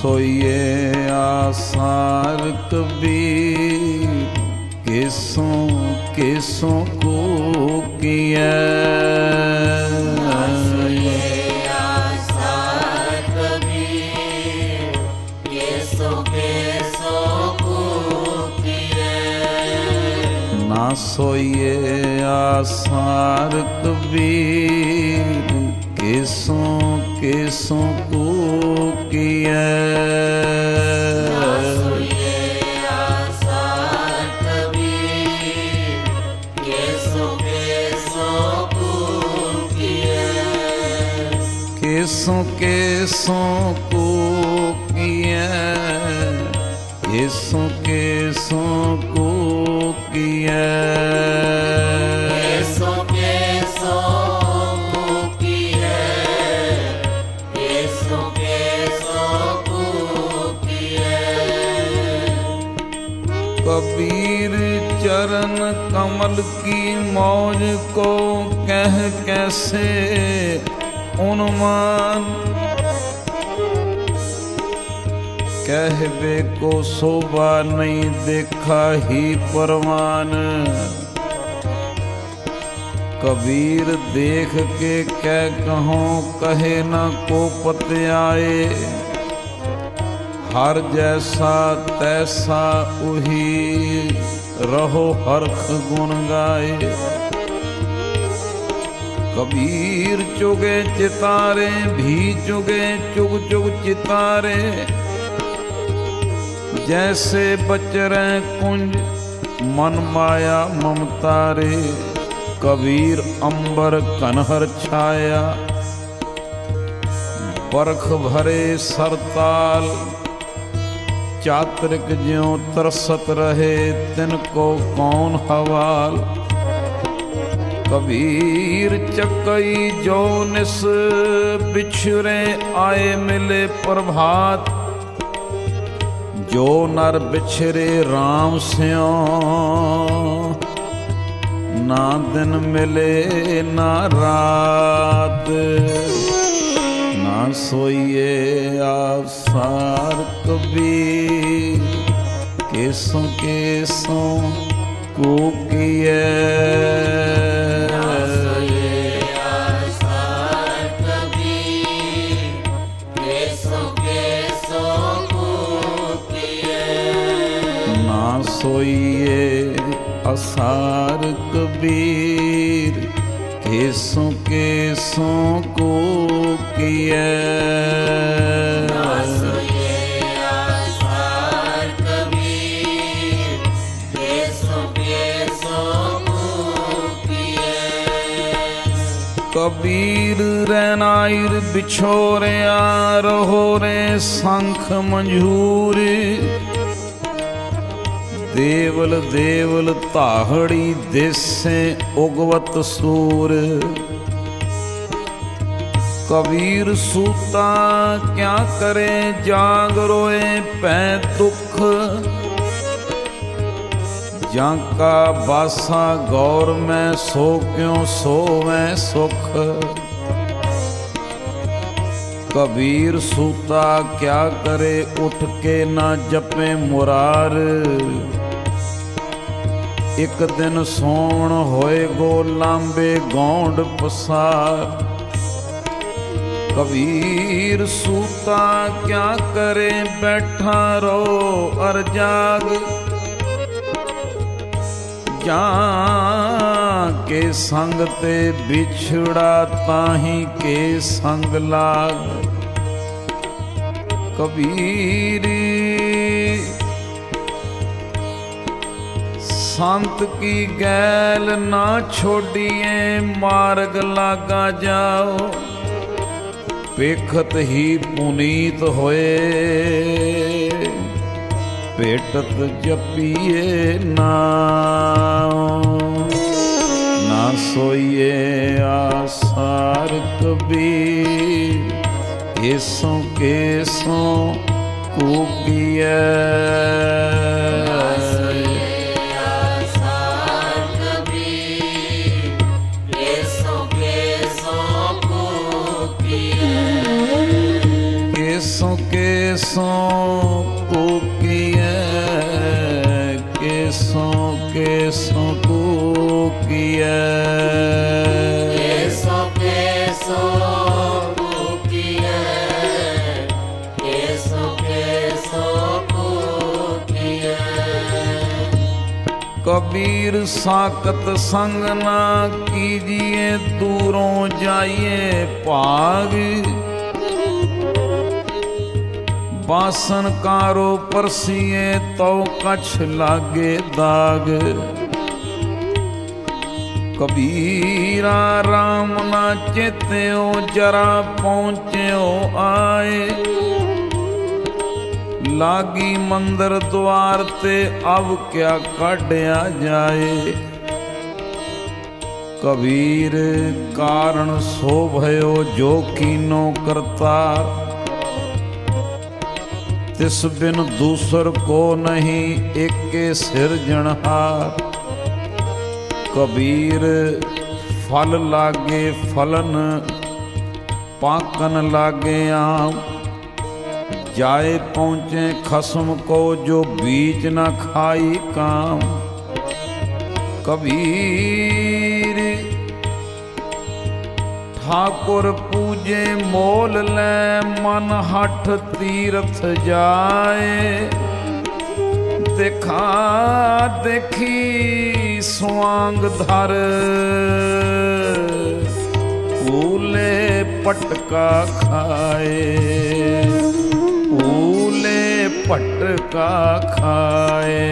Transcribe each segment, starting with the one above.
सोइए आसार कबीर, केसों केसों को किया। ना सोइए आसार कबीर, केसों केसों को किया। केसों केसों को किया, केसों केसों को किया। केसों केसों को किया, केसों केसों को किया। कबीर चरण कमल की मौज को कह कैसे उन्मान, कहबे को शोभा नहीं देखा ही परवान। कबीर देख के कै कहों कहे न को पत आए, हर जैसा तैसा उही रहो हरख गुण गाए। कबीर चुगे चितारे भी चुगे चुग चुग चितारे, जैसे बचरे कुंज मन माया ममतारे। कबीर अंबर कनहर छाया, बरख भरे सरताल, चातरिक ज्यों तरसत रहे तिनको कौन हवाल। कबीर चकई जो निस बिछुरे आए मिले प्रभात, जो नर बिछरे राम स्यों, ना दिन मिले ना रात। ना सोइए आसार कबीर, केसों केसों को किए। सोइए आसार कबीर, केसों केसों को किया। कबीर रैनाइर बिछोरे रहो रे शंख मंजूर, देवल देवल ताहड़ी देसे उगवत सूर। कबीर सूता क्या करे जाग रोए पै दुख, जांका बासा गौर में सो क्यों सोवें सुख। कबीर सूता क्या करे उठ के ना जपे मुरार, एक दिन सोण होए गो लांबे गौंड पसार। कबीर सूता क्या करे बैठा रो अर जाग, जाके संग ते बिछड़ा ताही के संग लाग। कबीर संत की गैल ना छोड़िए मार्ग लागा जाओ, पेखत ही पुनीत होए पेटत जपिए नाम। ना सोइए आसार कबीर, केसों केसों को किया। केसों केसों कूकियै केसो केसो कूकियै केसो केसो कूकियै कबीर साकत संग ना कीजिए दूरों जाइए भाग बासन कारो परसिए तो कछ लागे दाग कबीरा राम ना चेत्यो जरा पहुँच्यो आए लागी मंदिर द्वार ते अब क्या काढ़या जाए कबीर कारण सो भयो जो कीनो करतार तिस बिन दूसर को नहीं एके सिरजनहार कबीर फल लागे फलन पाकन लागे आम जाए पहुँचे खसम को जो बीच न खाई काम कबीर ठाकुर पूजे मोल ले मन हठ तीर्थ जाए देखा देखी स्वांग धर ऊले पटका खाए ऊले पटका खाए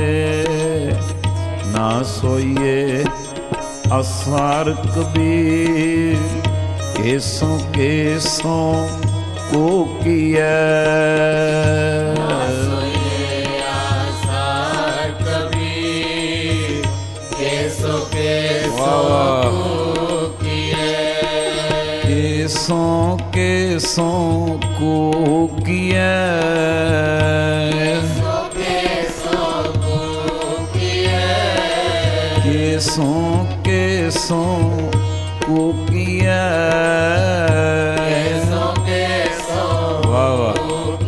ना सोइए असार कबीर केसों केसों को किया केसो केसो केसों केसों को किया केसों केसों को किया वाह वाह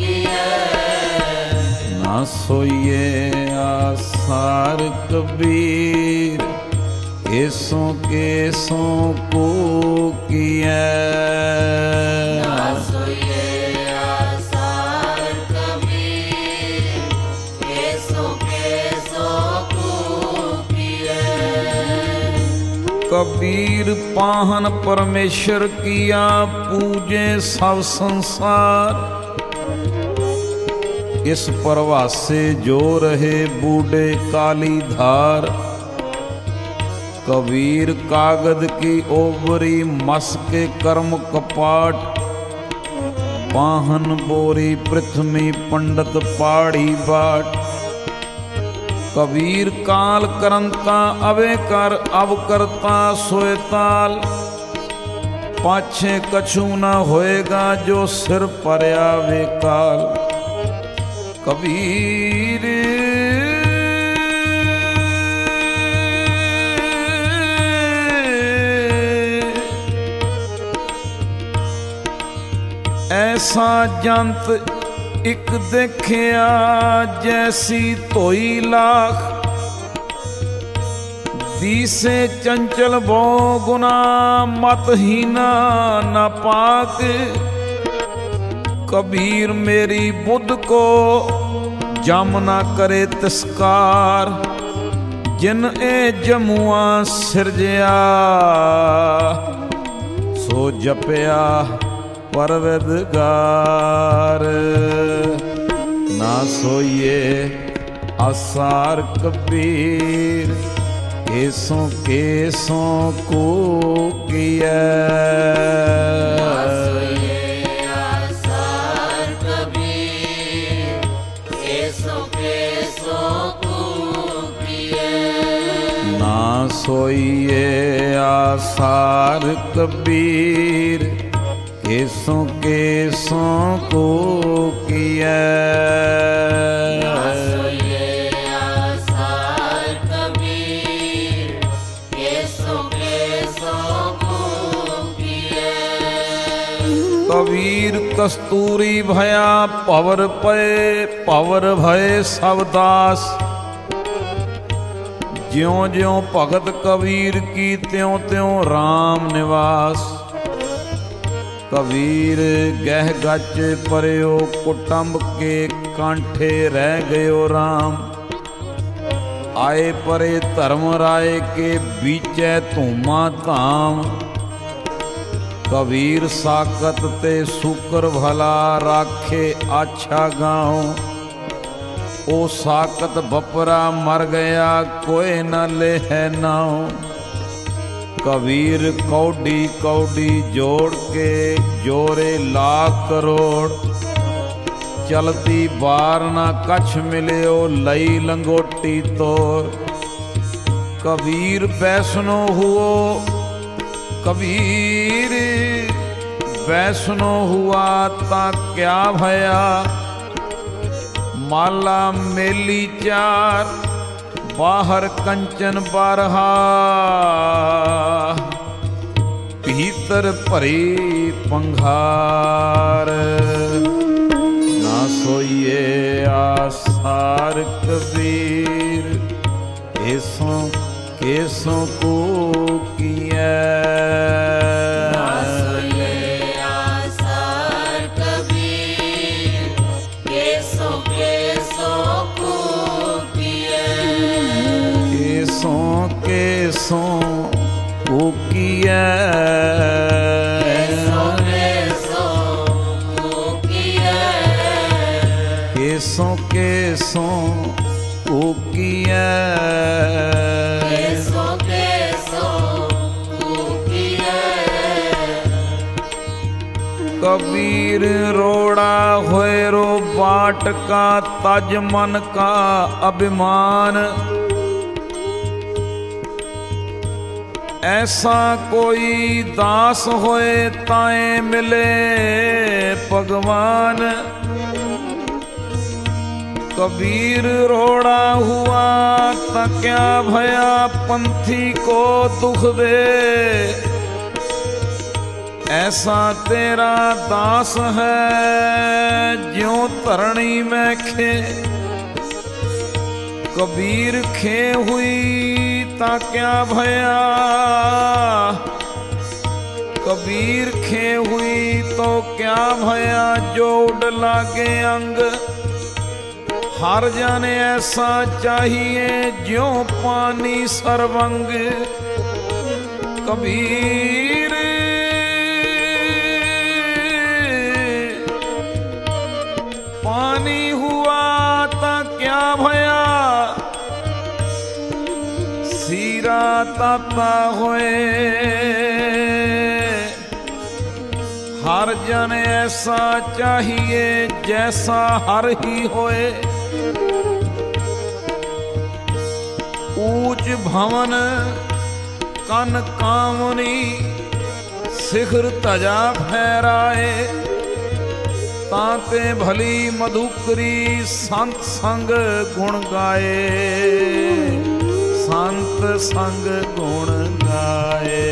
ना सोइए आसार कबीर केसों केसों को किया कबीर पाहन परमेश्वर किया पूजे सब संसार इस परवासे जो रहे बूढ़े काली धार कबीर कागद की ओबरी मस के कर्म कपाट पाहन बोरी पृथ्वी पंडित पाड़ी बाट कबीर काल करंता अवे कर अब करता सोए ताल पाछे कछु न होएगा जो सिर पर आवे काल कबीर ऐसा जंत एक देखिया जैसी धोई लाख दिसे चंचल बो गुना मतहीना न पाक कबीर मेरी बुद्ध को जम ना करे तिस्कार जिन ए जमुआ सिरजया सो जपया परवदगार ना सोइए आसार कबीर केसों केसों को किया ना सोइए आसार कबीर केसों केसों को किया कबीर कस्तूरी भया पवर पे पवर भय सब दास ज्यों ज्यों भगत कबीर की त्यों त्यों राम निवास। कबीर गह गच परयो कुटुंब के कांठे रह गयो राम। आए परे धर्म राय के बीचे धूमा धाम। कबीर साकत ते सुकर भला राखे आछा गाँव। ओ साकत बपरा मर गया कोई न ले है नाव। कबीर कौडी कौडी जोड़ के जोरे लाख करोड़। चलती बार ना कछ मिलियो लई लंगोटी तोर। कबीर वैष्णो हुओ कबीर वैष्णो हुआ ता क्या भया। माला मेली चार बाहर कंचन बारहा। भीतर भरी पंघार। ना सोइए आसार कबीर ऐसों केसों को किया। केसों को किया। केसों केसों को किया। कबीर रोड़ा होए रो बाट का तज मन का अभिमान। ऐसा कोई दास होए ताए मिले भगवान। कबीर रोड़ा हुआ ता क्या भया पंथी को दुख दे। ऐसा तेरा दास है ज्यों धरणी में खे। कबीर खे हुई ता क्या भया। कबीर खे हुई तो क्या भया जो उड़ लागे अंग। हर जन ऐसा चाहिए ज्यों पानी सरवंग। कबीर पानी हुआ ता क्या भया। सीरा ताता होए हर जन ऐसा चाहिए जैसा हर ही होए। ऊंच भवन कन कामनी शिखर तजा फहराए। ताते भली मधुकरी संत संग गुण गाए। संत संग गुण गाए।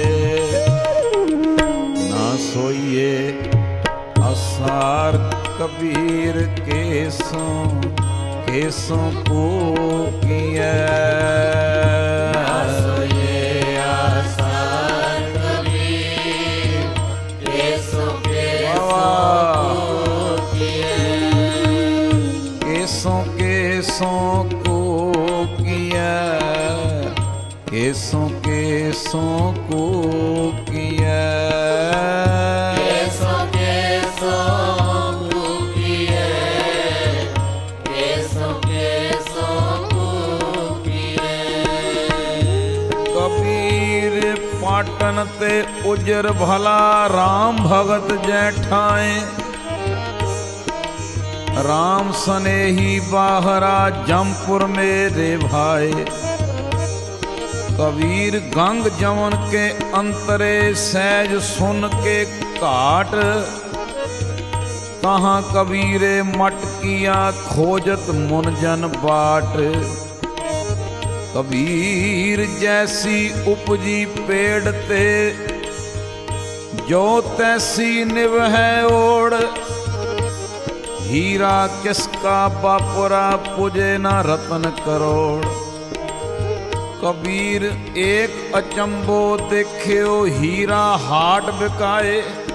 ना सोइए असार कबीर केसों केसों को किया। ना सोइए असार कबीर केसों केसों को किया। केसों केसों को किया। केसों केसों को किया। केसों केसों को किया। केसों केसों को किया। कबीर पाटन ते उजर भला राम भगत जैठाए। राम सनेही बाहरा जमपुर मेरे भाई। कबीर गंग जमन के अंतरे सहज सुन के घाट। कहाँ कबीरे मट किया खोजत मुन जन बाट। कबीर जैसी उपजी पेड़ ते जो तैसी निवह ओढ़। हीरा किसका बापुरा पुजे ना रतन करोड़। कबीर एक अचंबो देखियो हीरा हाट बिकाए,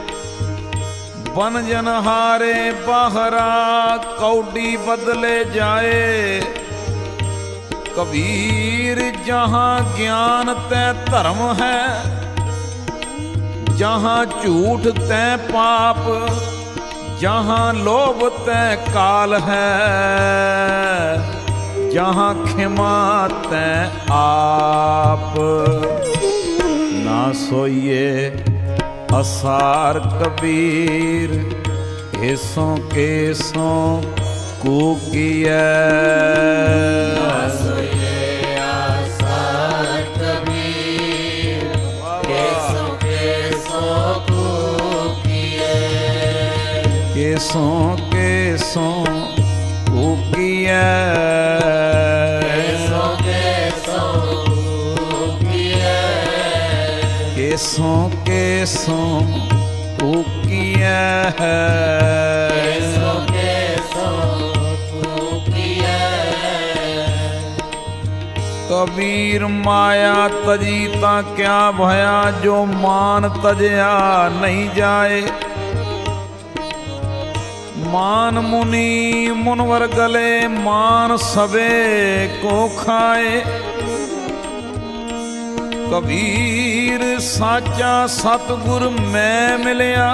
बन जनहारे बाहरा कौडी बदले जाए। कबीर जहाँ ज्ञान तै धर्म है, जहाँ झूठ तै पाप, जहाँ लोभ तै काल है, जहाँ खिमा तै आप। ना सोइए असार कबीर, केसों केसों कूकिया। ना सोइए असार कबीर, केसों केसों कूकिया। केसों केसों कूकिया। केसों केसों कूकिया है। केसों केसों कूकिया। कबीर माया तजी ता क्या भया, जो मान तजया नहीं जाए। मान मुनि मुनवर गले, मान सबे को खाए। कबीर साचा सतगुर मैं मिलया,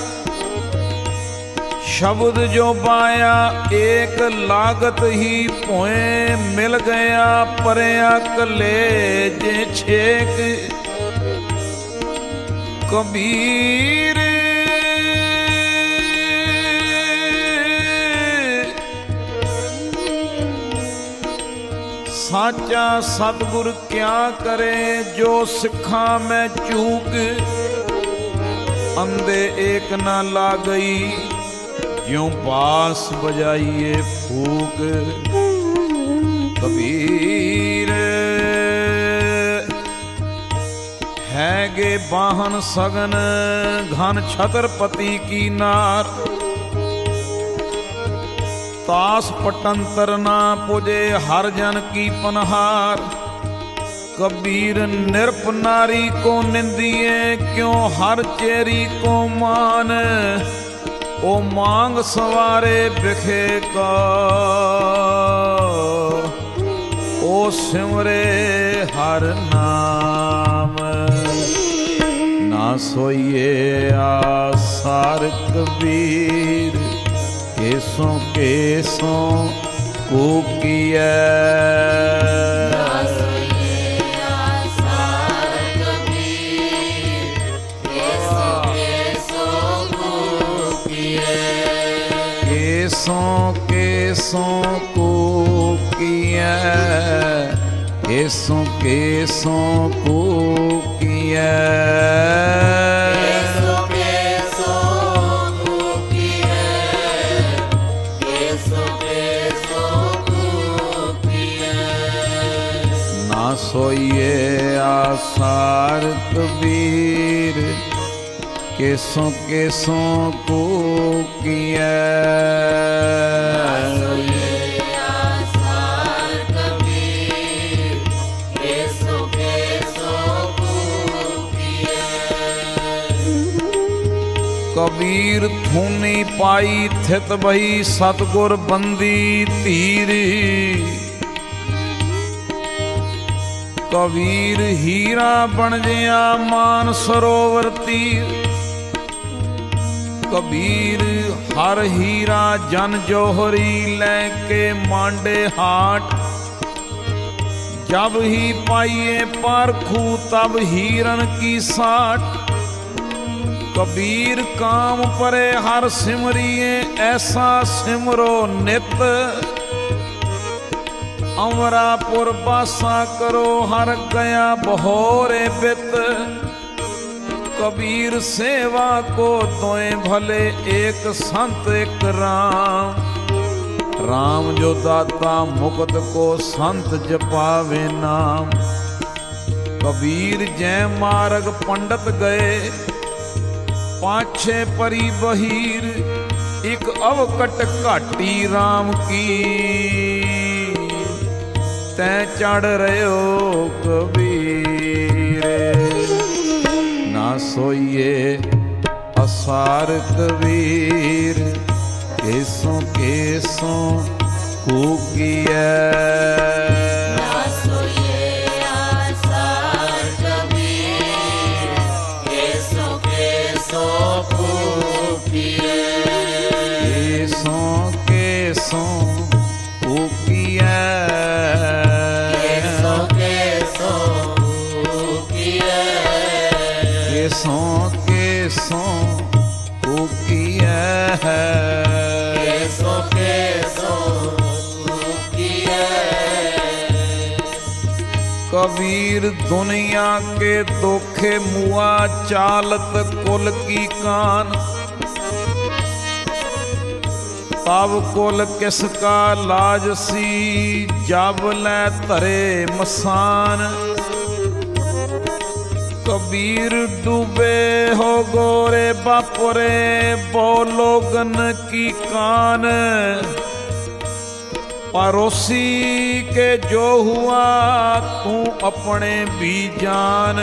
शब्द जो पाया एक लागत ही पोए। मिल गया परया कले जे छेक। कबीर साचा सतगुर क्या करे, जो सिखा मैं चूक। अंधे एक ना ला गई, ज्यों बांस बजाइए फूक। कबीर है गे बाहन सगन, घन छत्रपति की नार। तास पटंतर ना पुजे, हर जन की पनहार। कबीर निरप नारी को निंदिए, क्यों हर चेरी को मान। ओ मांग सवारे बिखे का, ओ सिमरे हर नाम। ना सोइए आसार कबीर, केसों केसों कूकिया। ना सोइए आसार कबीर, केसों केसों कूकिया। केसों केसों कूकिया। केसों केसों कूकिया। सोइए आसार कबीर, केसों केसों कूकिया। सोइए आसार कबीर, केसों केसों कूकिया। कबीर थूनी पाई थित बही, सतगुर बंदी तीरी। कबीर हीरा बन जिया मान सरोवर तीर। कबीर हर हीरा जन जोहरी, लेके मांडे हाट। जब ही पाइए पारखू, तब हीरन की साट। कबीर काम परे हर सिमरिए, ऐसा सिमरो नित। अमरापुर बासा करो, हर गया बहोरे बित। कबीर सेवा को तोए भले, एक संत एक राम। राम जो दाता मुकुट को, संत जपावे नाम। कबीर जय मार्ग पंडित गए, पाछे परी बहीर। एक अवकट घाटी राम की, तै चढ़ रहो सोइए असार कबीर, केसों केसों कूकिए। ना सोइए आसार कबीर, केसों केसों कूकिए। केसों केसों कूकिए। केसों केसों कूकिए। केसों केसों कूकिए। केसों केसों कूकिए। कबीर दुनिया के दोखे मुआ, चालत कुल की कान। तब कुल किसका लाजसी, जब लै धरे मसान। कबीर डूबे हो गोरे बापुरे, बोलोगन की कान। पड़ोसी के जो हुआ तू अपने भी जान।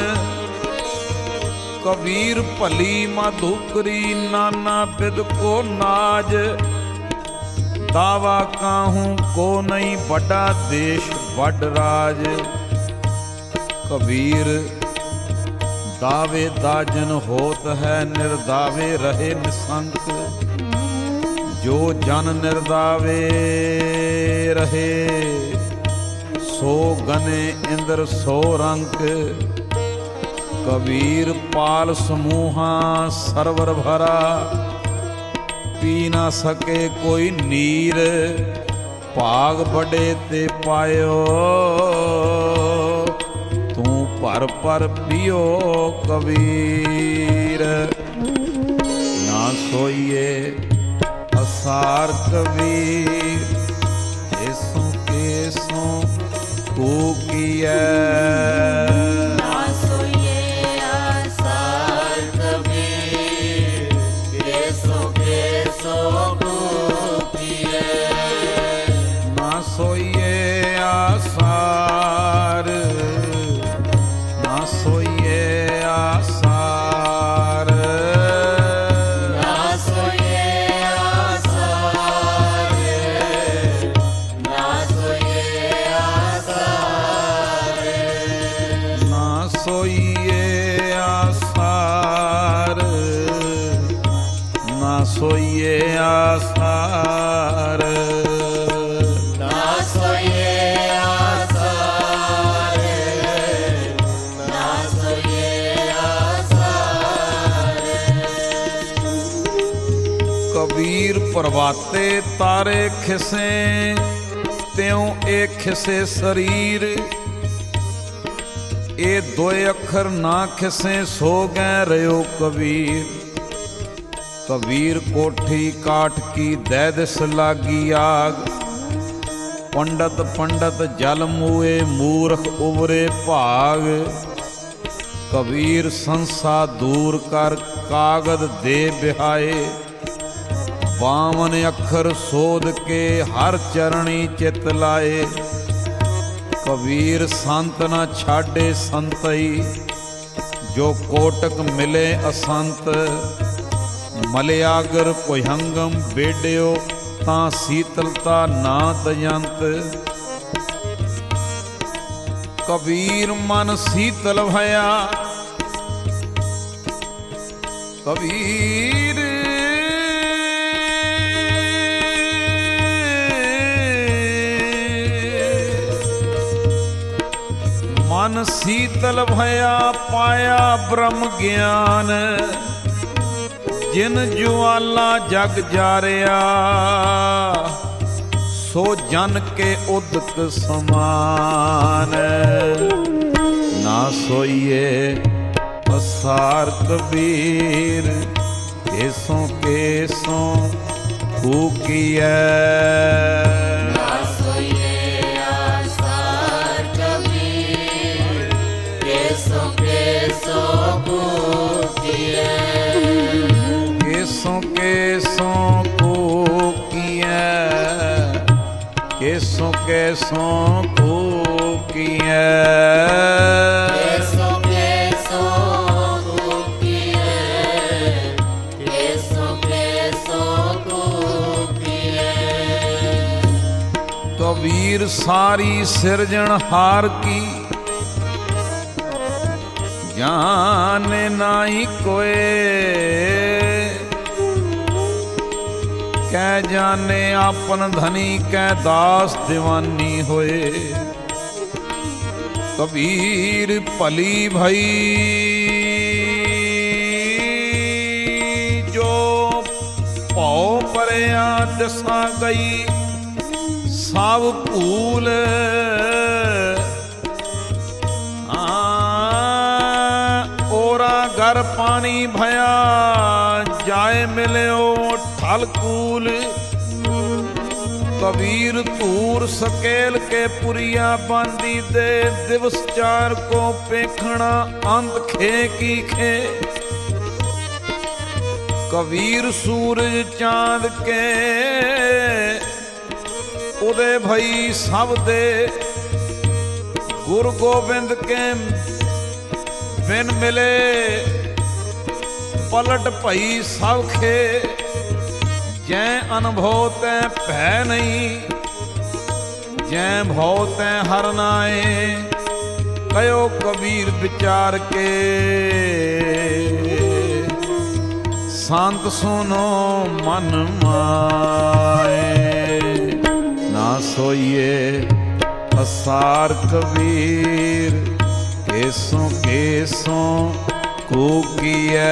कबीर भली माधुकरी, नाना बिद को नाज। दावा काहूं को नहीं, बड़ा देश बड़ राज। कबीर दावे दाजन होत है, निर्दावे रहे निसंक। जो जन निर्दावे रहे, सो गने इंद्र सो रंक। कबीर पाल समूहा सरवर भरा, पी ना सके कोई नीर। भाग बड़े ते पायो, तू पर पर पियो कबीर। ना सोइए असार कबीर, केसों केसों कूकिए। ना सोइए आसार कबीर, केसों केसों कूकिए। ना सोइए आसार, ना सोइए आसार। ना सोइए आसार, ना सोइए आसार। ना सोइए आसार, ना सोइए आसार। ना सोइए आसार, ना सोइए आसार। कबीर प्रभाते तारे खिसे, त्यों एक खिसे शरीर। ए दोए अखर ना खिसे, सो गए रहो कबीर। कबीर कोठी काठ की दैदिस लागी आग। पंडित पंडित जल मुए, मूर्ख उबरे भाग। कबीर संसा दूर कर, कागद दे बिहाए। बावन अखर सोध के, हर चरणी चित लाए। कबीर संत न छाडे संतई, जो कोटक मिले असंत। मलयागर भुजंगम बेड्यो, तां शीतलता ना दयंत। कबीर मन शीतल भया, कबीर मन शीतल भया, पाया ब्रह्म ज्ञान। जिन ज्वाला जग जारिया, सो जन के उदक समान। ना सोइए असार कबीर, केसों केसों कूकिए। ना सोइए आसार कबीर, केसों केसों कूकिए। केसों केसों कूकिए। केसों केसों कूकिए। केसों केसों कूकिए। सारी सिरजनहार की जाने नाई कोय, कह जाने आपन धनी कै दास दीवानी होए। कबीर भली भई जो भौ परिया दसा गई, सब भूल ओरा घर पानी भया, जाए मिल्यो ठलकूल। कबीर तूर सकेल के पुरिया बांधी दे, दिवस चार को पेखना अंत खे की खे। कबीर सूरज चांद के उदय भई सब दे, गुरु गोबिंद के बिन मिले पलट भई सब खे। जै अनुभव तै भै नहीं, जै भव तै हर नाए। कयो कबीर विचार के संत सुनो मन माए। ना सोइए असार कबीर, केसों केसों कूकिए।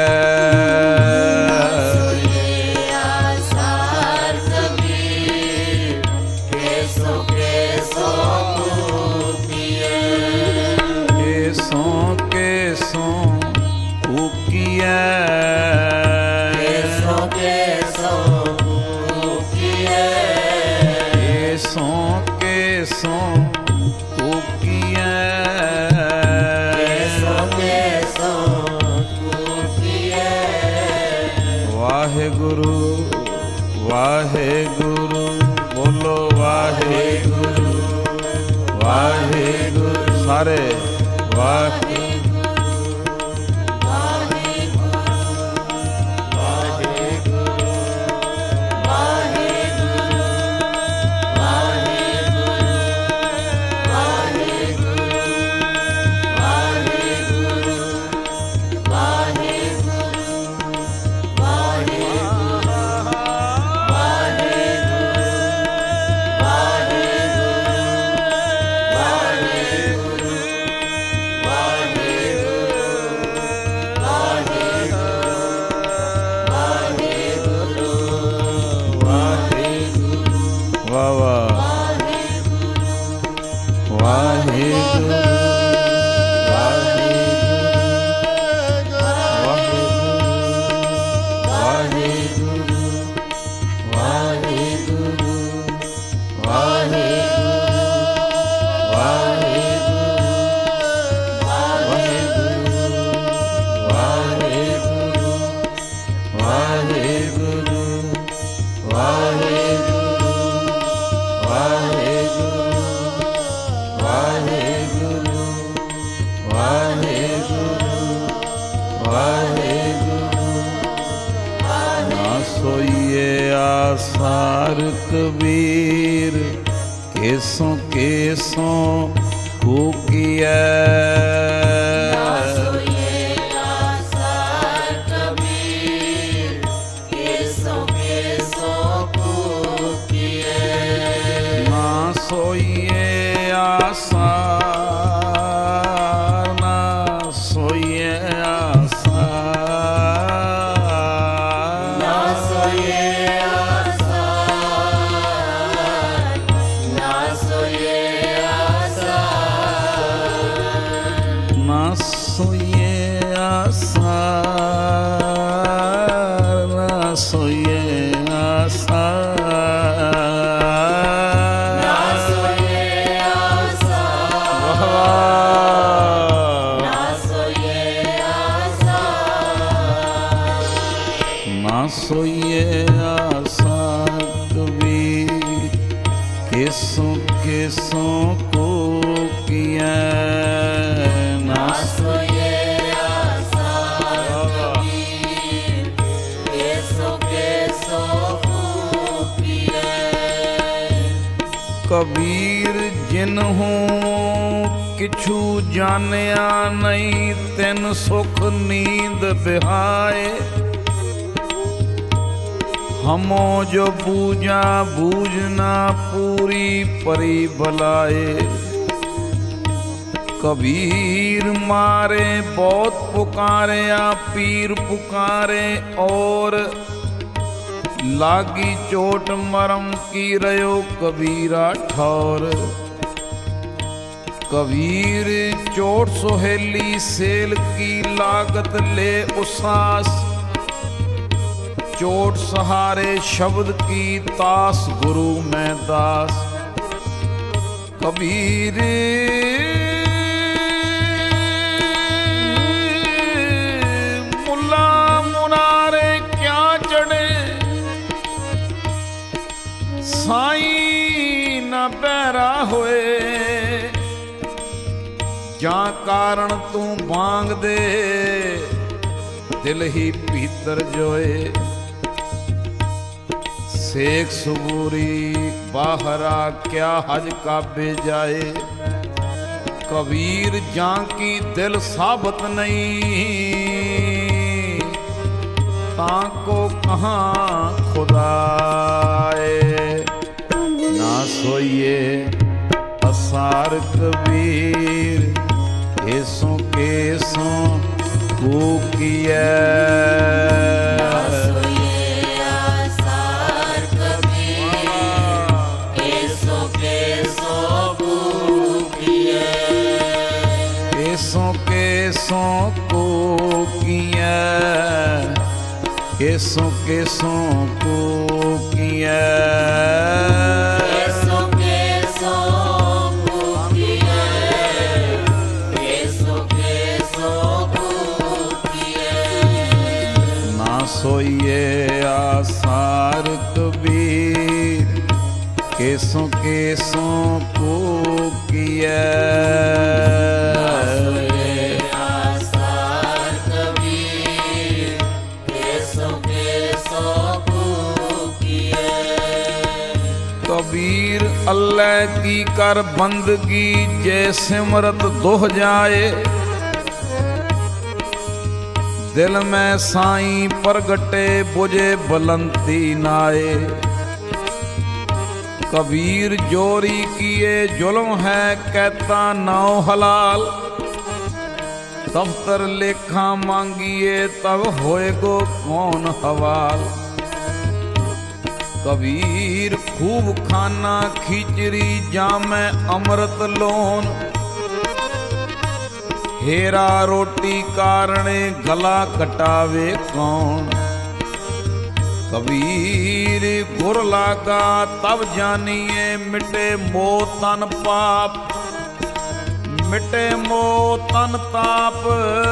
वाहेगुरु वाहेगुरु बोलो वाहेगुरु वाहेगुरु सारे वाहे। सार कबीर केसों केसों कूकिया। सोइए आसा कबीर केसों केसों को किया ना सोइए किछु जानिया नहीं, तिन सुख नींद बिहाए। हमो जो बूझा बूझना पूरी परी भलाए। कबीर मारे बहुत पुकारे या पीर पुकारे, और लागी चोट मरम की रयो कबीरा ठौर। कबीर चोट सोहेली सेल की लागत ले उसास, चोट सहारे शब्द की तास गुरु में दास। कबीर मुल्ला मुनारे क्या चढ़े, साईं न पैरा होए। जा कारण तू मांग दे, दिल ही भीतर जोए। शेख सुबूरी बाहरा क्या हज काबे जाए। कबीर जां की दिल साबत नहीं, ताको कहाँ खुदाए। ना सोइए असार कबीर, ऐसों केसों कूकिया। केसों को किया, केसों केसों को किया, केसों केसों को किया, केसों केसों को किया। ना सोइए आसार कबीर, केसों केसों को किया। कबीर अल्लाह की कर बंदगी, जैसे मरत दोह जाए। दिल में साईं प्रगटे, बुझे बुलंदी नाए। कबीर जोरी किए जुल्म है, कहता नौ हलाल। दफ्तर लेखा मांगिए, तब होएगो कौन हवाल। कबीर खूब खाना खिचड़ी, जामे अमृत लोन। हेरा रोटी कारणे, गला कटावे कौन। कबीर गुर लागा तब जानिए, मिटे मोह तन पाप। मिटे मोह तन ताप,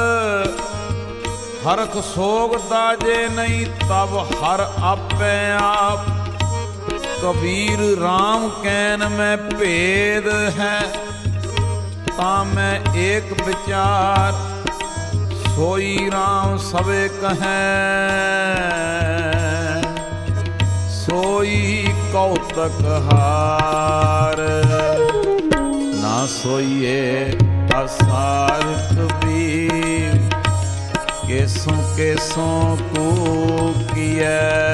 हरख सोग दाजे नहीं, तब हर आपे आप। कबीर राम कैन में भेद है, ता मैं एक विचार। सोई राम सबे कहें, सोई कौतक हार। ना सोइए आसार कबीर, केसों केसों को किया।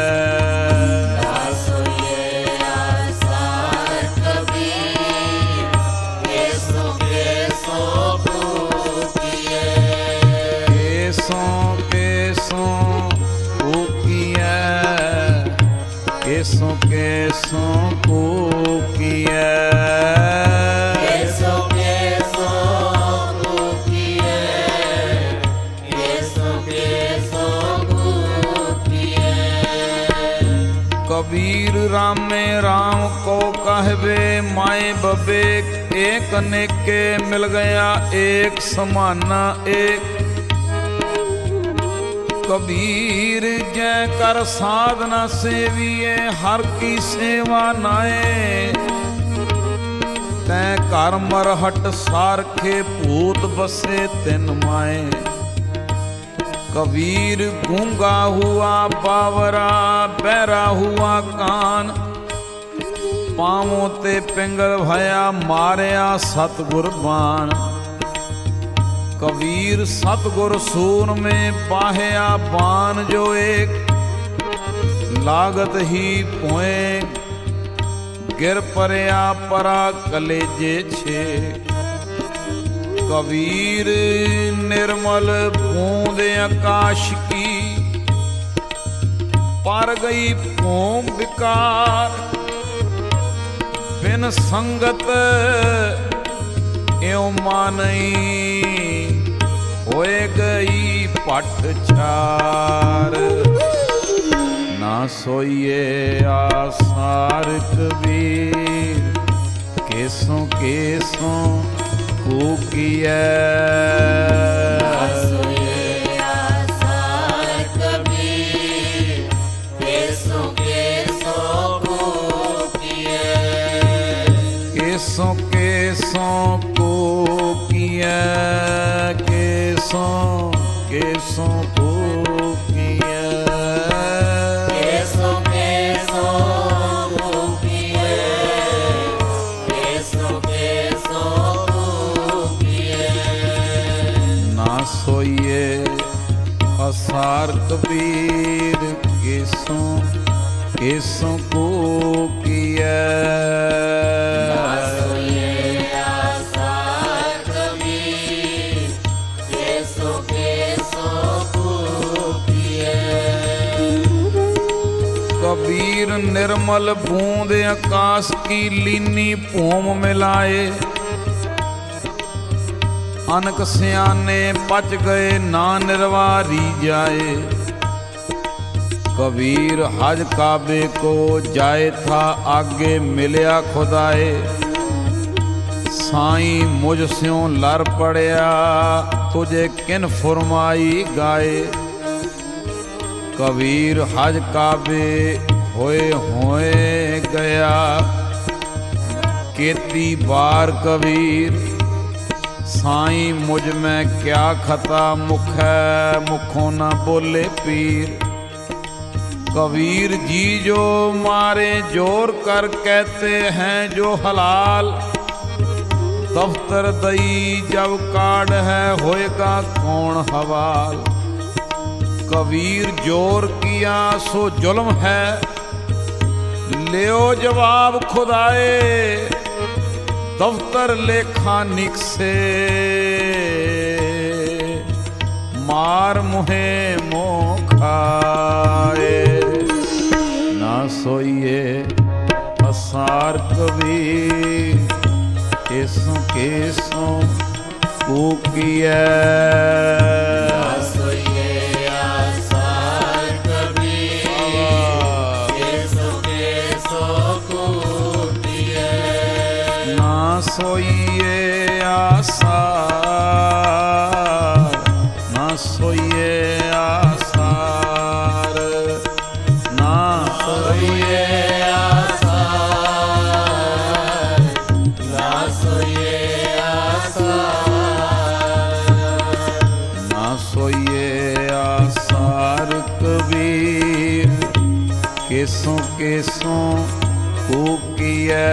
केसों केसों को किया, केसों केसों को किया, केसों केसों को किया। कबीर राम में राम को कहवे, माए बबे एक नेके मिल गया, एक समाना एक। कबीर जय कर साधना सेविए, हर की सेवा नाए। तै कर मरहट सारखे, भूत बसे तिन माए। कबीर गूंगा हुआ बावरा, बहरा हुआ कान। ਪਾਵੋਂ ਤੇ ਪਿੰਗਲ ਭਇਆ ਮਾਰਿਆ ਸਤਿਗੁਰ ਬਾਣ। ਕਬੀਰ ਸਤਿਗੁਰ ਸੂਰ में पाहया बान जो एक लागत ही पोए गिर परया परा कलेजे छे। कबीर निर्मल बूंद आकाश की पर गई भूम विकार। बिन संगत एवं मानई होए गई पट छार। ना सोइए आसार कबीर केसों केसों कूकिए। केसों केसों को किया केसों केसों को किया। केसों केसों को किया केसों केसों को किया। ना सोइए असार कबीर केसों केसों को किया। कबीर निर्मल बूंद आकाश की लीनी भूम मिलाए। अनक सियाने पच गए ना निर्वारी जाए। कबीर हज काबे को जाए था आगे मिलया खुदाए। साईं मुझ स्यों लर पड़या तुझे किन फुरमाई गाए। कबीर हज काबे होए होए गया केती बार कबीर। साईं मुझ में क्या खता मुख है मुखों न बोले पीर। कबीर जी जो मारे जोर कर कहते हैं जो हलाल। दफ्तर दई जब काट है होएगा कौन हवाल। कबीर जोर किया सो जुल्म है लियो जवाब खुदाए। दफ्तर लेखानिक से मार मुहे मोह खाए। ना सोइए असार कबीर केसों केसों कूकिया। सोइए आसार ना सोइए आसार ना सोइए आसार ना सोइए आसार ना सोइए आसार कबीर केसों केसों कूकिया।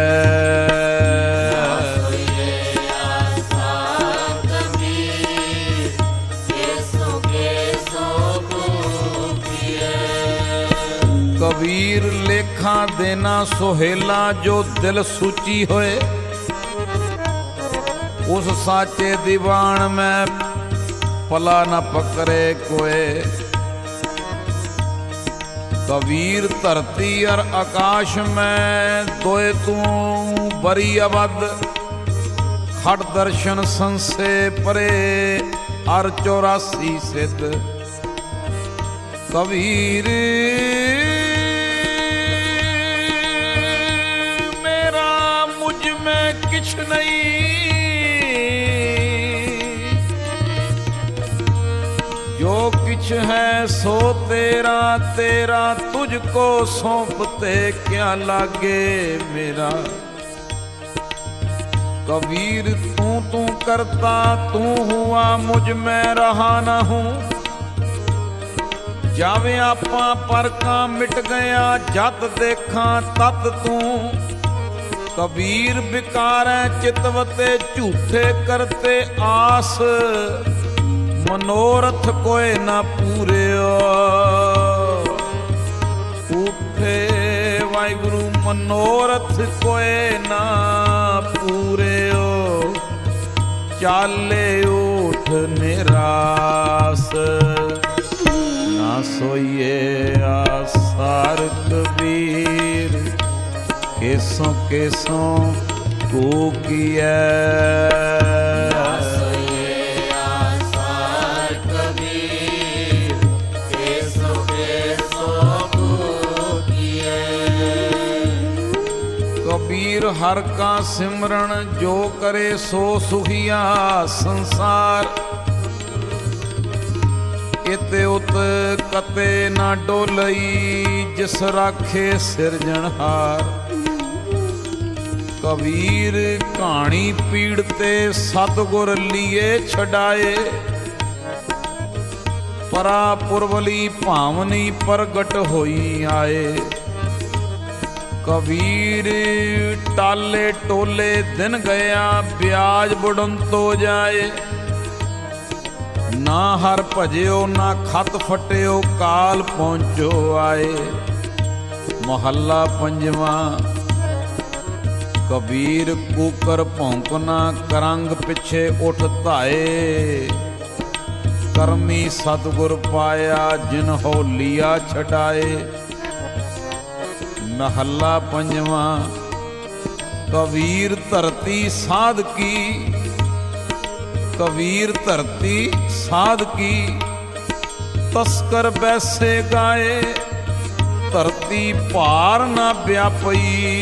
कबीर लेखा देना सोहेला जो दिल सूची होए। उस साचे दीवान में पला न पकड़े कोए। कबीर धरती और आकाश में दोए तू बरी अबद। खट दर्शन संसे परे और 84 सिद्ध। कबीर किछ नहीं जो किछ है सो तेरा तेरा तुझको सौंपते क्या लागे मेरा। कबीर तू करता तू हुआ मुझ में रहा न हूं। जावे आपा पर का मिट गया जत देखा तत तू। कबीर विकारै चितवते झूठे करते आस, मनोरथ कोय न पूरियो। उठे वाहिगुरु मनोरथ कोय न पूरियो, चाले उठ निरास। ना सोइए आसार कबीर, केसों केसों कूकिया। ना सोइए आसार कबीर, केसों केसों कूकिया। कबीर हर का सिमरन जो करे सो सुखिया संसार। इते उत कते ना डोलई, जिस राखे सिरजनहार। कबीर कहानी पीड़ते सतगुर लिए छडाए, परा पुरवली भावनी प्रगट होई आए। कबीर टाले टोले दिन गया, ब्याज बुढ़न तो जाए। ना हर भजियो ना खत फटियो, काल पहुँचो आए। महला पंजवा। कबीर कूकर भौंकना, करंग पिछे उठ धाए। करमी सतगुर पाया, जिन हो लिया छटाए। महला पंजवा। कबीर धरती साध की, कबीर धरती साध की, तस्कर बैसे गाए। धरती पार न व्यापई,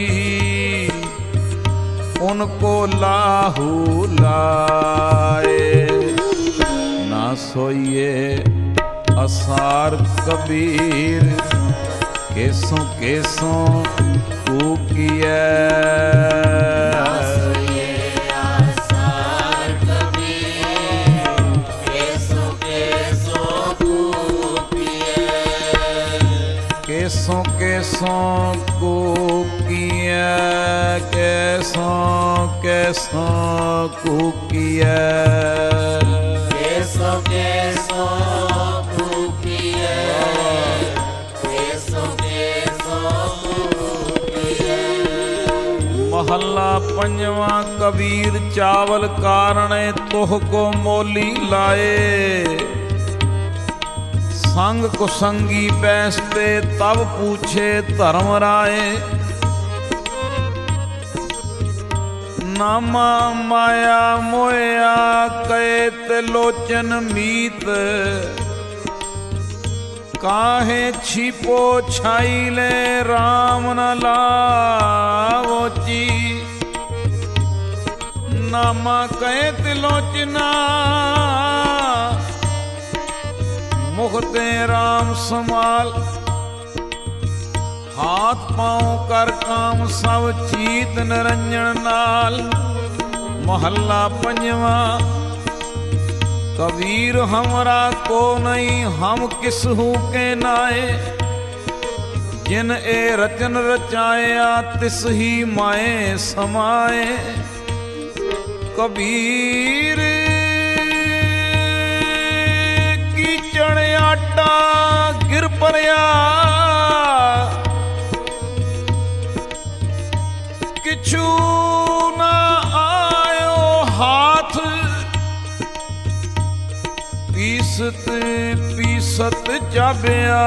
उनको लाहू लाए। ना सोइए असार कबीर, केसों केसों कूकिया। केसों केसों कूकिया, केसों केसों कूकिया। केसों केसों कूकिया, केसों केसों कूकिया। महला पंजवा। कबीर चावल कारणे तुह को मोली लाए। संग कुसंगी बैसते तब पूछे धर्म राय। नामा माया मोया कहे तिलोचन मीत। काहे छिपो छाइले राम न लावोची। नामा कहे तिलोचना, मुखते राम संभाल। हाथ पांव कर काम सब चीत निरंजन नाल। महला पंजवा। कबीर हमरा को नहीं, हम किसहू के नाए। जिन ए रचन रचाया, तिस ही माए समाए। कबीर आटा गिर परया, किछु ना आयो हाथ। पीसत पीसत जाबिया,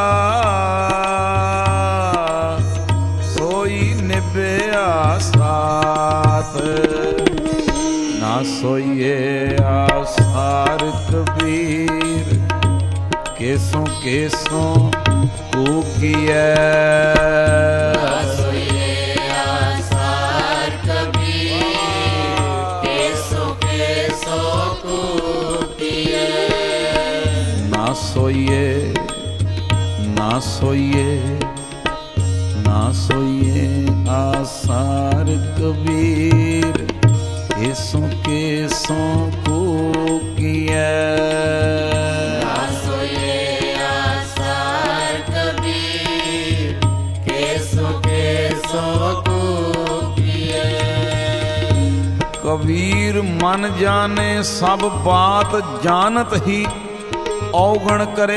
सोई निभया साथ। ना सोइए आसार कबीर, केसों केसों कूकिया। ना सोइए आसार कबीर, केसों केसों कूकिया। ना सोइए ना सोइए ना सोइए आसार कबीर, केसों केसों कूकिया। केसों केसों कूकिया। मन जाने सब बात जानत ही औगण करे।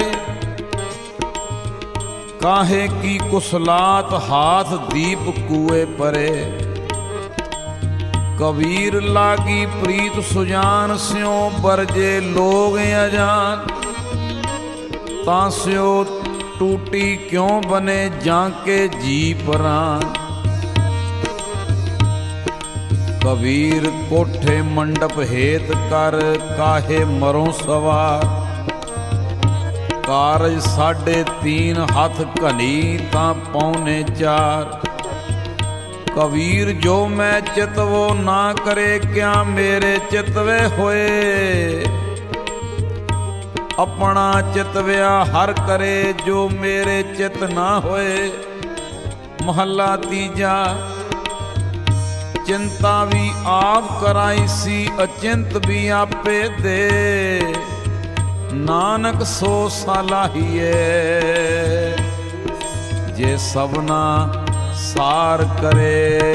काहे की कुसलात हाथ दीप कुए परे। कबीर लागी प्रीत सुजान स्यों बरजे लोग अजान। तास्यो टूटी क्यों बने जाके जी परान। कबीर कोठे मंडप हेत कर काहे मरो सवार। कारज 3.5 हथ घनी तां 3.25। कबीर जो मैं चितवो ना करे क्या मेरे चितवे होए। अपना चितव्या हर करे जो मेरे चित ना होए। महला तीजा। चिंता भी आप कराई सी अचिंत भी आपे दे। नानक सो सालाहिए जे सबना सार करे।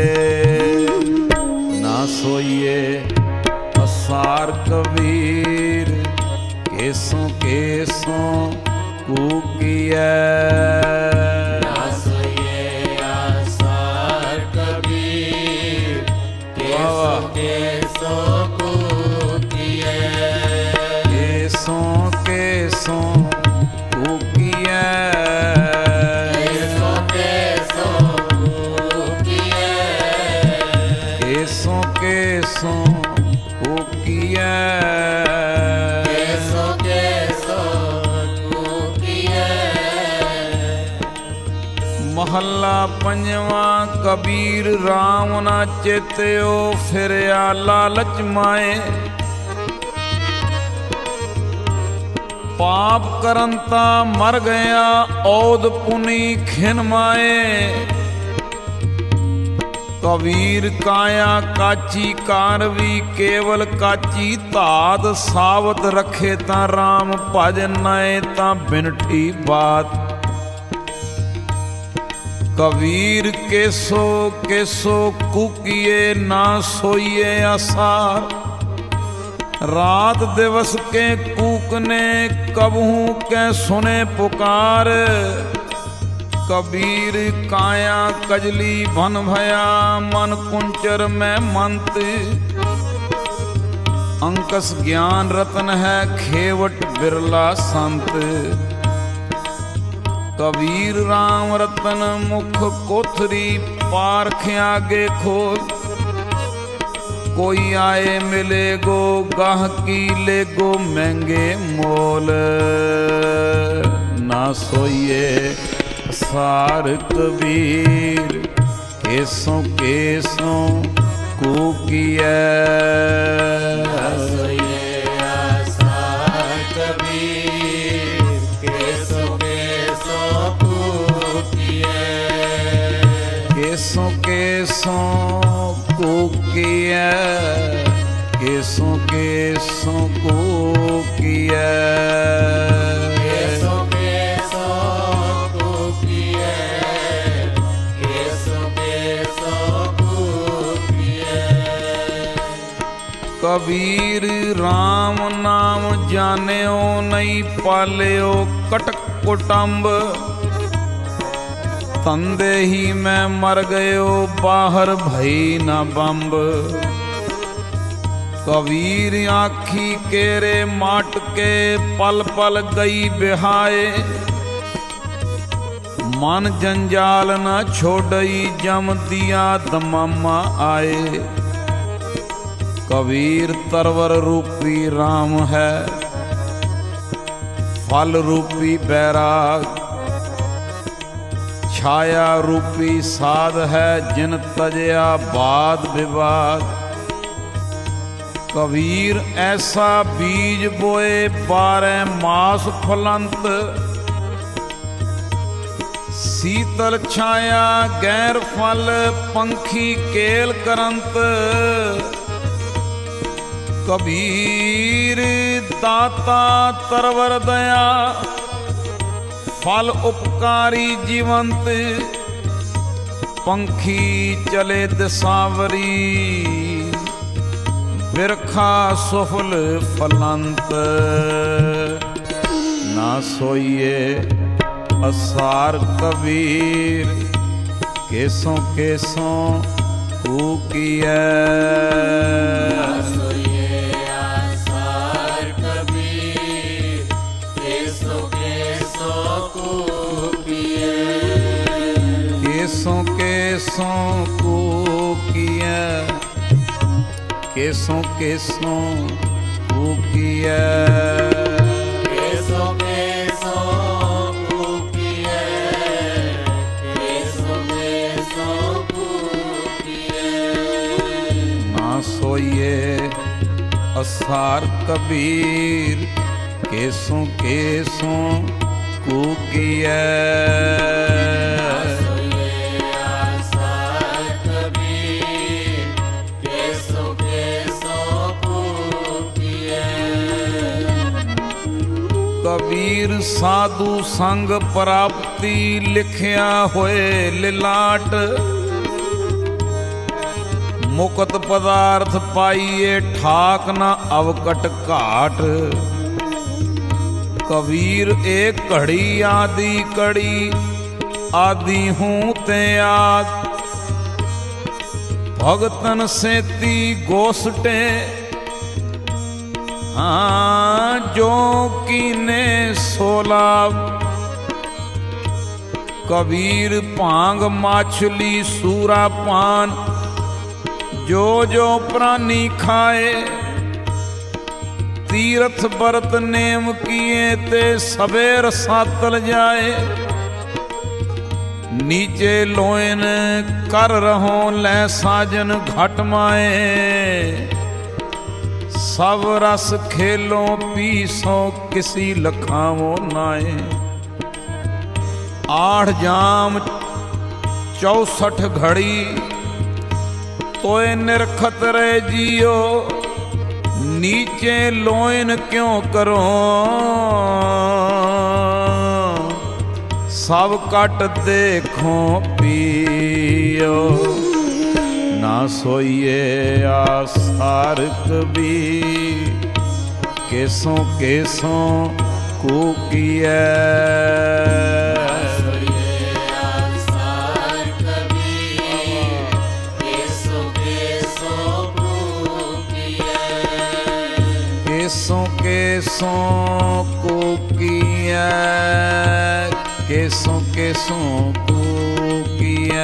ना सोइए असार कबीर केसों केसों कूकिए। ना सोइए असार कबीर केसों केसों कूकिए। केसों केसों कूकिए। केसों केसों कूकिए। केसों केसों कूकिए। महला पंजवा। कबीर राम ना चेत्यो फिरया लालच माए। पाप करंता मर गया औद पुनी खिन माए। कबीर काया काची कारवी केवल काची धात। सावत रखे ता राम भज नए ता बिनठी बात। कबीर केसो केसो कूकिए ना सोइए असार। रात दिवस के कूकने कबहू के सुने पुकार। कबीर काया कजली भन भया मन कुंचर में मंत। अंकस ज्ञान रतन है खेवट बिरला संत। कबीर राम रतन मुख कोथरी पारख आगे खोल। कोई आए मिले गो गाहकी ले गो महंगे मोल। ना सोइए सार कबीर केसों केसों कूकिए। ना सोइए असार कबीर केसों केसों कूकिए। केसों केसों कूकिए। केसों केसों कूकिए। केसों केसों कूकिए। केसों केसों कूकिए। कबीर राम नाम जान्यो नहीं पाल्यो कटक कुटुंब। तंदे ही मैं मर गयो बाहर भई न बंब। कबीर आखी केरे माट के पल पल गई बिहाए। मन जंजाल न छोड़ई जम दिया दमामा आए। कबीर तरवर रूपी राम है फल रूपी बैराग। छाया रूपी साध है जिन तजया बाद विवाद। कबीर ऐसा बीज बोए 12 मास फलंत। शीतल छाया गैर फल पंखी केल करंत। कबीर दाता तरवर दया फल उपकारी जीवंत। पंखी चले दिसावरी ਬਿਰਖਾ ਸੁਫਲ ਫਲੰਤ, ਨਾ ਸੋਈਏ ਅਸਾਰ ਕਬੀਰ, ਕੇਸੋਂ ਕੇਸੋਂ ਕੂਕੀਐ। ਨਾ ਸੋਈਏ ਆਸਾਰ ਕਬੀਰ, ਕੇਸੋਂ ਕੇਸੋਂ ਕੂਕੀਐ। ਕੇਸੋਂ ਕੇਸੋਂ ਕੂਕੀਐ, ਕੇਸੋਂ ਕੇਸੋਂ ਕੂਕੀਐ। ਕੇਸੋਂ ਕੇਸੋਂ ਕੂਕੀਐ, ਕੇਸੋਂ ਕੇਸੋਂ ਕੂਕੀਐ। ਨਾ ਸੋਈਏ ਅਸਾਰ ਕਬੀਰ, ਕੇਸੋਂ ਕੇਸੋਂ ਕੂਕੀਐ। ਕਬੀਰ ਸਾਧੂ ਸੰਗ ਪ੍ਰਾਪਤੀ, ਲਿਖਿਆ ਹੋਏ ਲਿਲਾਟ। ਮੁਕਤ ਪਦਾਰਥ ਪਾਈਏ, ਠਾਕ ਨਾ ਅਵਕਟ ਘਾਟ। ਕਬੀਰ ਏ ਘੜੀ ਆਦਿ ਕੜੀ, ਆਦਿ ਹੂੰ ਤੇ ਆਦ। ਭਗਤਨ ਸੇਤੀ ਗੋਸਟੇ, ਹਾਂ ਜੋ ਕੀਨੇ ਸੋਲਾਭ। ਕਬੀਰ ਭਾਂਗ ਮਾਛਲੀ ਸੂਰਾ ਪਾਨ, ਜੋ ਜੋ ਪ੍ਰਾਨੀ ਖਾਏ। ਤੀਰਥ ਬਰਤ ਨੇਮ ਕੀਏ, ਤੇ ਸਵੇਰ ਸਾਤਲ ਜਾਏ। ਨੀਚੇ ਲੋਇਨ ਕਰ ਰਹੋ, ਲੈ ਸਾਜਨ ਘਟ ਮਾਏ। ਸਭ ਰਸ ਖੇਲੋਂ ਪੀਸੋ, ਕਿਸੀ ਲਖਾਵੋ ਨਾਏ। ਆਠ ਜਾਮ 64 ਘੜੀ, ਤੋਏ ਨਿਰਖਤ ਰਹਿ ਜੀਓ। ਨੀਚੇ ਲੋਇਨ ਕਿਉਂ ਕਰੋ, ਸਭ ਕੱਟ ਦੇਖੋ ਪੀਓ। ਨਾ ਸੋਈਏ ਆਸਾਰ ਕਬੀਰ, ਕੇਸੋਂ ਕੇਸੋਂ ਕੂਕੀਐ। ਨਾ ਸੋਈਏ ਆਸਾਰ ਕਬੀਰ, ਕੇਸੋਂ ਕੇਸੋਂ ਕੂਕੀਐ। ਕੇਸੋਂ ਕੇਸੋਂ ਕੂਕੀਐ, ਕੇਸੋਂ ਕੇਸੋਂ ਕੂਕੀਐ।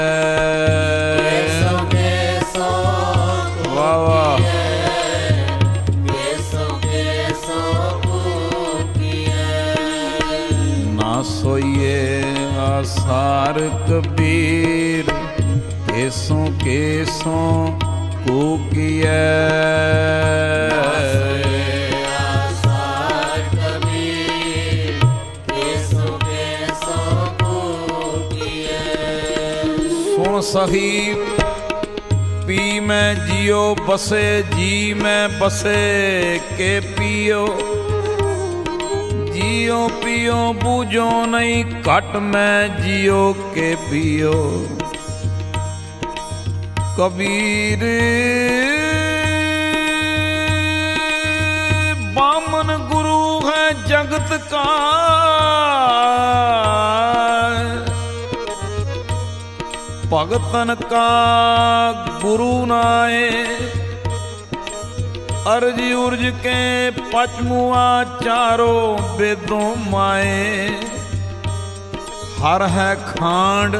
ਵਾਹ ਵਾਹ। ਨਾ ਸੋਈਏ ਆਸਾਰ ਕਬੀਰ, ਕੇਸੋਂ ਕੇਸੋਂ ਕੂਕੀਐ। ਆਸਾਰ ਕਬੀਰ, ਕੇਸੋਂ ਕੇਸੋਂ ਕੂਕੀਐ। ਸੁਣ ਸਹੀ ਪੀ ਮੈਂ ਜਿਉ ਬਸੇ, ਜੀ ਮੈਂ ਬਸੇ ਕੇ ਪੀਓ। ਜਿਉ ਪੀਓ ਬੂਝੋ ਨਹੀਂ, ਘਟ ਮੈਂ ਜਿਉ ਕੇ ਪੀਓ। ਕਬੀਰ ਬਾਮਨ ਗੁਰੂ ਹੈ ਜਗਤ ਕਾ, ਭਗਤਨ का गुरु नाए। अर्ज उर्ज के पचमुआ चारों वेदों माए। हर है खांड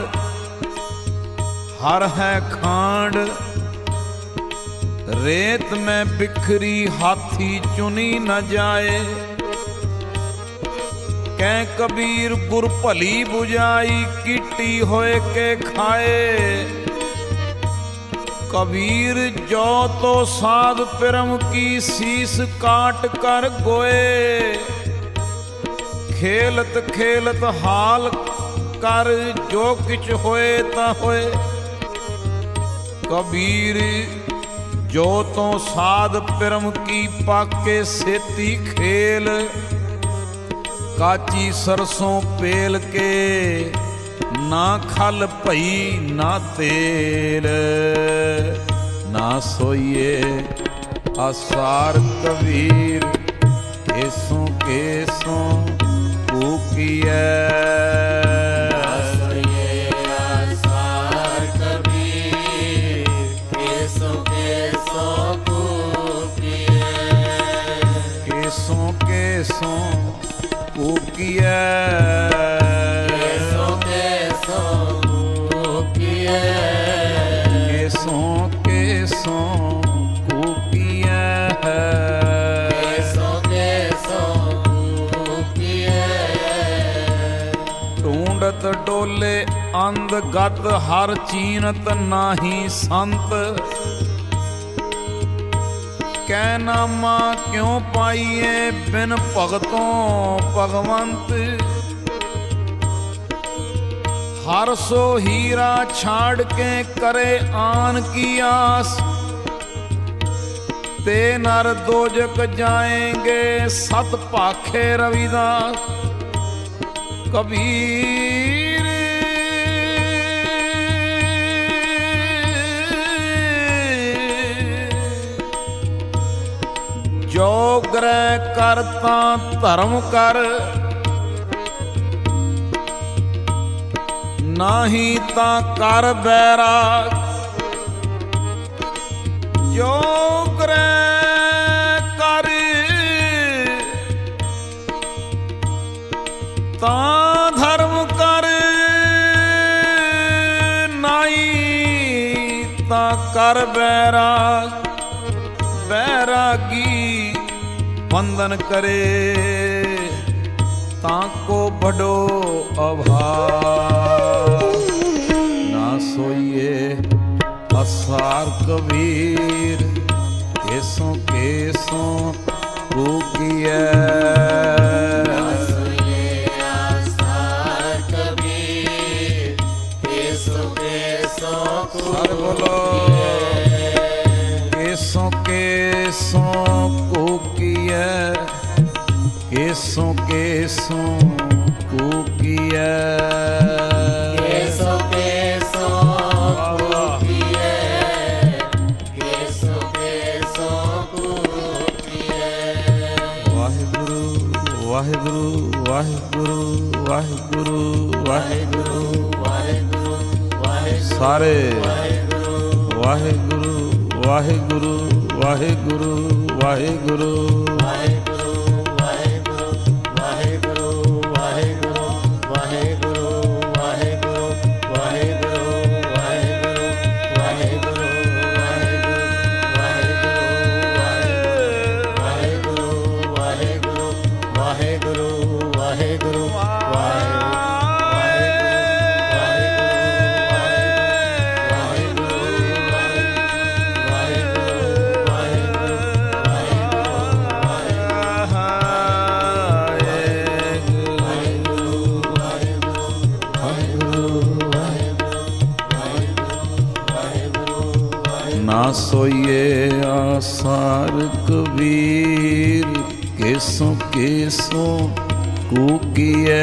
हर है खांड, रेत में बिखरी हाथी चुनी न जाए। कै कबीर गुर भली बुझाई, कीटी होए के खाए। कबीर जो तो साध पिरम की, शीस काट कर गोए। खेलत खेलत हाल कर, जो किछ होए ता होए। कबीर जो तो साध पिरम की, पाके सेती खेल। काची सरसों पेल के, ना खल भई ना तेल। ना सोइए असार कबीर केसों केसों कूकिया। केसों केसों कूकिया। केसों केसों कूकिया। केसों केसों कूकिया। केसों केसों कूकिया। ढूंढत डोले अंध गत हर चीनत नाही संत। कहनामा क्यों पाइए बिन भगतों भगवंत। हर सो हीरा छाड़ के करे आन की आस। ते नर दोजक जाएंगे सत पाखे रविदास। कबीर जो ग्रह करता धर्म कर। नाही ता कर बैराग। जो ग्रह कर ता धर्म कर। नाई ता कर बैराग। बैरागी बंधन करे ताको बड़ो अभाव। ना सोइए असार कबीर केसों केसों कूकिया। सर बोलो केसों केसों कूकिया। केसों केसों कूकिया। केसों केसों कूकिया। केसों केसों कूकिया। वाहिगुरु वाहिगुरु वाहिगुरु वाहिगुरु वाहिगुरु वाहिगुरु वाहिगुरु सारे वाहिगुरु वाहिगुरु वाहिगुरु वाहिगुरु। ना सोइए आसार कबीर केसों केसों कूकिया।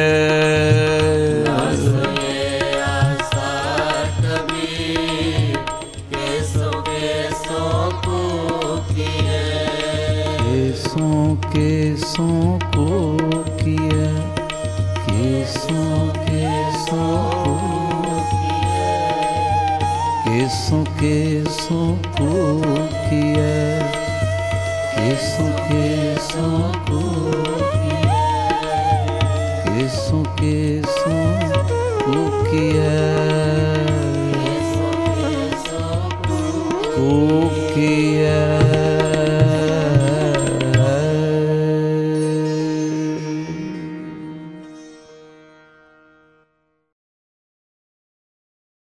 केसों केसों कूकिया। केसों केसों केसों केसों कूकिया। केसों केसों कूकिया। केसों केसों कूकिया।